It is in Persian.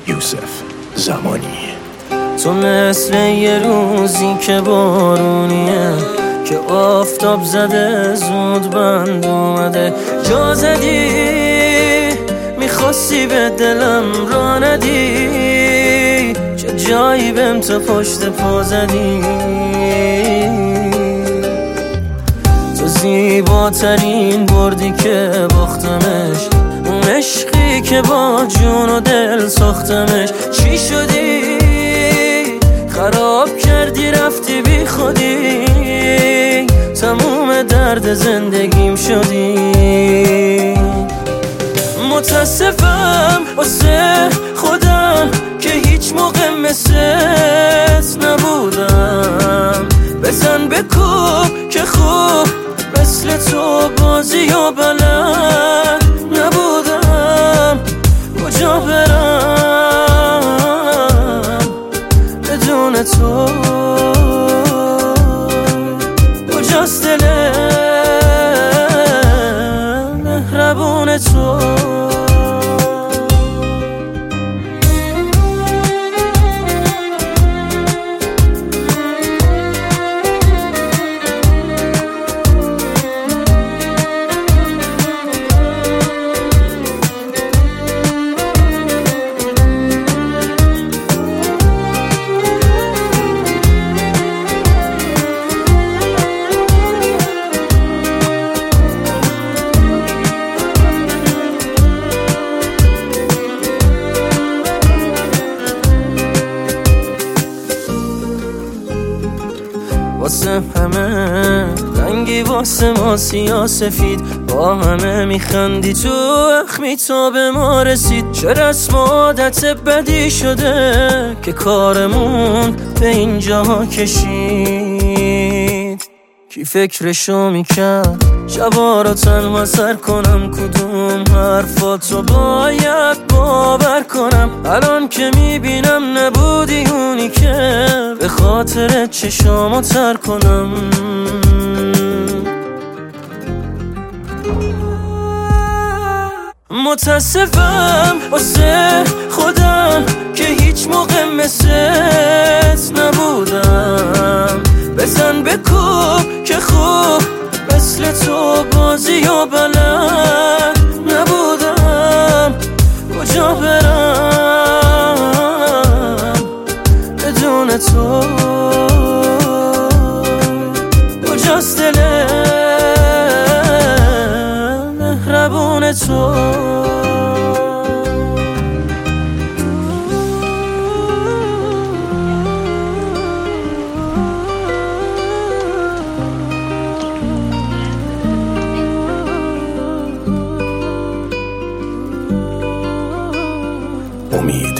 یوسف زمانی. تو مثل یه روزی که بارونیه، که آفتاب زده زود بند اومده. جا زدی میخواستی به دلم را ندی، چه جایی بهم تو پشت پا زدی. تو زیباترین بردی که باختمش، اون عشقی که با جون و دل ساختمش. چی شدی؟ خراب کردی رفتی بی خودی، تموم درد زندگیم شدی. متاسفم واسه خودم که هیچ موقع مثلت نبودم. بزن بکوب که خوب مثل تو بازی و بلد نبودم. کجا برم بدون تو؟ کجاست دل مهربون تو؟ واسه همه رنگی، واسه ما سیاسفید، با همه میخندی تو اخمی تا به ما رسید. چه رسم و عادت بدی شده که کارمون به اینجا کشید. کی فکرشو میکرد شبا رو تنها سر کنم، کدوم حرفاتو باید باور کنم. الان که میبینم نبودی اونی که به خاطر چشامو تر کنم. متاسفم واسه خودم که هیچ موقع مثلت نبودم. بزن بکوب که خوب مثل تو بازی و بلد نبودم. کجا برم بدون تو؟ کجاست دل مهربون تو؟ امید